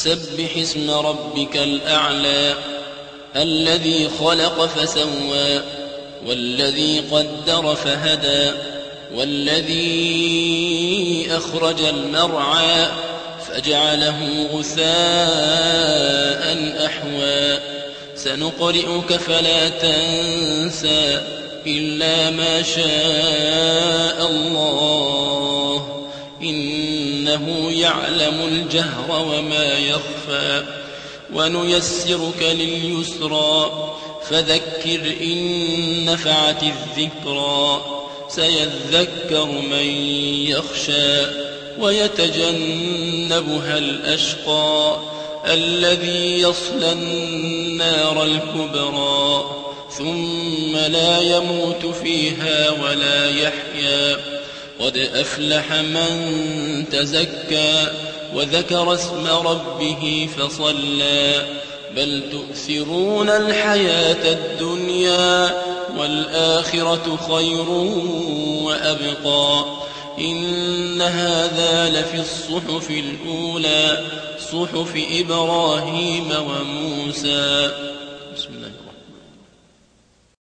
سبح اسم ربك الأعلى الذي خلق فسوى والذي قدر فهدى والذي أخرج المرعى فجعله غثاء أحوى سنقرئك فلا تنسى إلا ما شاء الله إنه يعلم الجهر وما يخفى ونيسرك لليسرى فذكر إن نفعت الذكرى سيذكر من يخشى ويتجنبها الأشقى الذي يصلى النار الكبرى ثم لا يموت فيها ولا يحيا قد أفلح من تزكى وذكر اسم ربه فصلى بل تؤثرون الحياة الدنيا والآخرة خير وأبقى إن هذا لفي الصحف الأولى صحف إبراهيم وموسى